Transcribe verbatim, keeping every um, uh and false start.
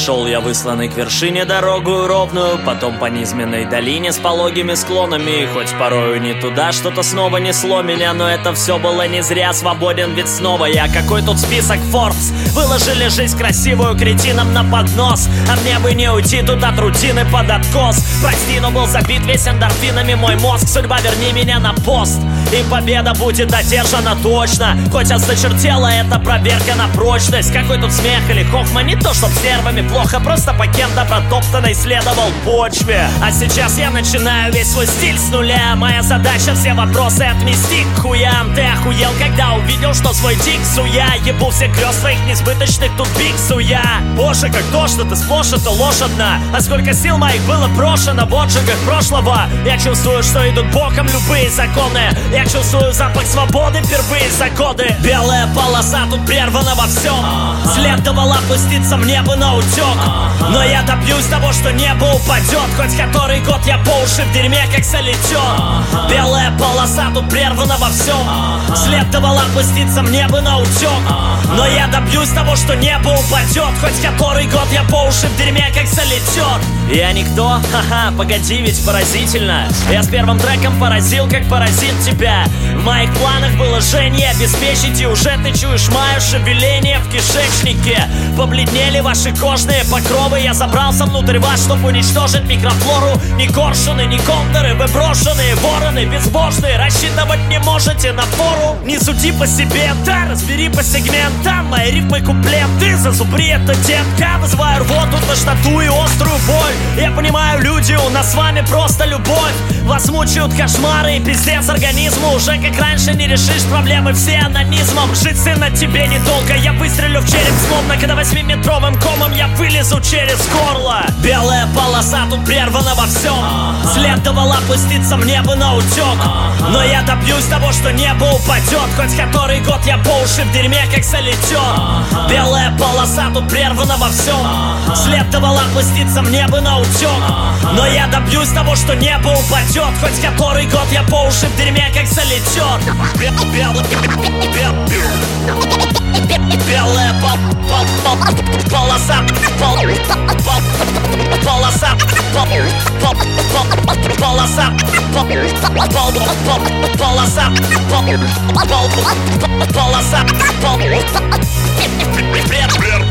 Шел я высланный к вершине дорогу ровную, потом по низменной долине с пологими склонами. И хоть порою не туда, что-то снова несло меня, но это все было не зря, свободен ведь снова я. Какой тут список Forbes? Выложили жизнь красивую кретинам на поднос, а мне бы не уйти тут от рутины под откос. Прости, но был забит весь эндорфинами мой мозг. Судьба, верни меня на пост, и победа будет одержана точно. Хоть осточертела эта проверка на прочность. Какой тут смех или хохма, не то чтоб с нервами плохо, просто по кем-то протоптанной следовал почве. А сейчас я начинаю весь свой стиль с нуля. Моя задача все вопросы отмести к хуям. Ты охуел, когда увидел, что свой дик суя. Ебу все грез своих несбыточных тут биксу я. Боже, как то, что ты сплошь это ложь одна. А сколько сил моих было брошено в отжигах прошлого. Я чувствую, что идут боком любые законы. Я чувствую запах свободы впервые за годы. Белая полоса тут прервана во всем. Следовало опуститься мне бы на утек, но я добьюсь того, что небо упадет. Хоть который год я по уши в дерьме как солитер. Белая полоса тут прервана во всем. Следовало опуститься мне бы на утек, но я добьюсь того, что небо упадет. Хоть который год я по уши в дерьме как солитер. Я никто? Ха-ха, погоди, ведь поразительно. Я с первым треком поразил, как поразит тебя. В моих планах было Жене обеспечить, и уже ты чуешь мое шевеление в кишечнике. Побледнели ваши кожные покровы. Я забрался внутрь вас, чтобы уничтожить микрофлору. Ни коршуны, ни кондоры, вы брошенные вороны безбожные. Рассчитывать не можете на фору. Не суди по себе, да, разбери по сегментам. Мои рифмы куплеты, зазубри это, детка. Вызываю рвоту, тошноту и острую боль. Я понимаю, люди, у нас с вами просто любовь. Вас мучают кошмары и пиздец организму. Уже как раньше не решишь проблемы все анонизмом. Жить, сына, тебе недолго. Я выстрелю в череп словно, когда восьмиметровым комом я вылезу через горло. Белая полоса тут прервана во всем. Следовало опуститься мне бы на утек, но я добьюсь того, что небо упадет. Хоть который год я по уши в дерьме как солитер. Белая полоса тут прервана во всем. Следовало опуститься мне бы на утек, но я добьюсь того, что небо упадет. Хоть который год я по уши в дерьме как солитер. Белая полоса, полоса, полоса, полоса, полоса, полоса.